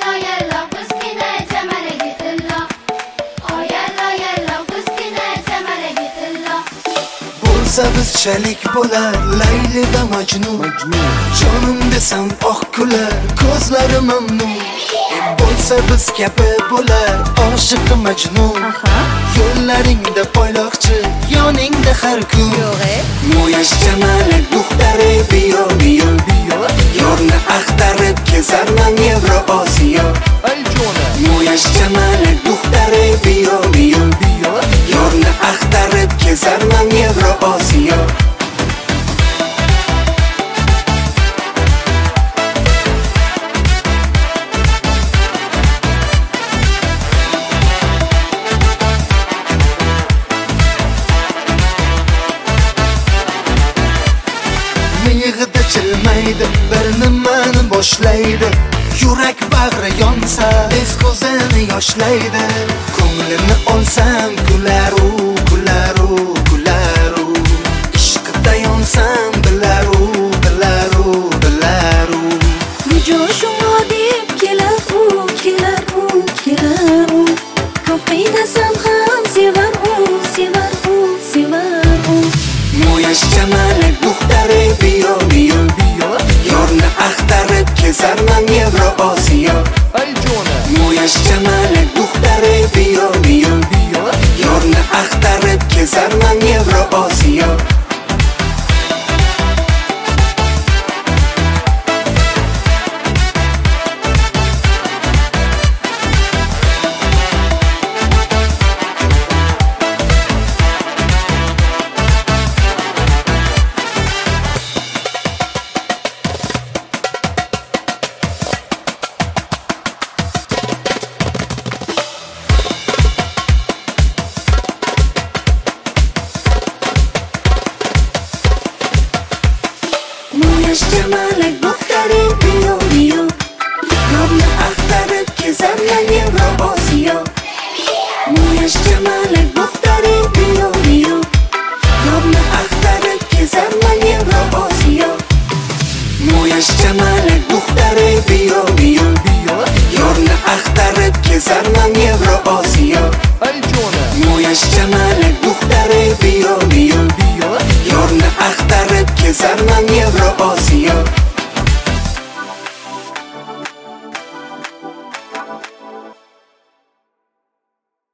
yalla yalla kızgina jamala gitilla. Oh yalla yalla kızgina jamala gitilla. Bo'lsa bizchalik bo'lar Layli va Majnun. Jonim desam oq kular, ko'zlari mamnun. Bo'lsa biz kabi bo'lar oshiq Majnun. Yo'llaringda poyloqchi, yoningda har kun. Mo'yash jamalak duxtari biyo biyo biyo. Yorni axtarib kezarman Yevroosiyo. Mo'yash jamalak duxtari biyo biyo biyo. Yorni axtarib kezarman Yevroosiyo. Miyig'ida chilmaydi, bir nimani boshlaydi. Yurak bag'ri yonsa, es ko'zini yoshlaydi. Ko'nglini olsam kularu, kularu, kularu. Ishqida yonsam bilaru, bilaru, bilaru. Joshua deb kelar u, kelar u, kelar u. Ko'p qiynasam ham sevar u, sevar u, sevar u. Mo'yash jamalak duxtari biyo biyo biyo. Yorni axtarib kezarman Yevroosiyo. Mo'yash jamalak duxtari biyo biyo biyo. Yorni axtarib kezarman Yevroosiyo. Mo'yash jamalak duxtari biyo biyo. Yorni axtarib kezarman Yevroosiyo. Mo'yash jamalak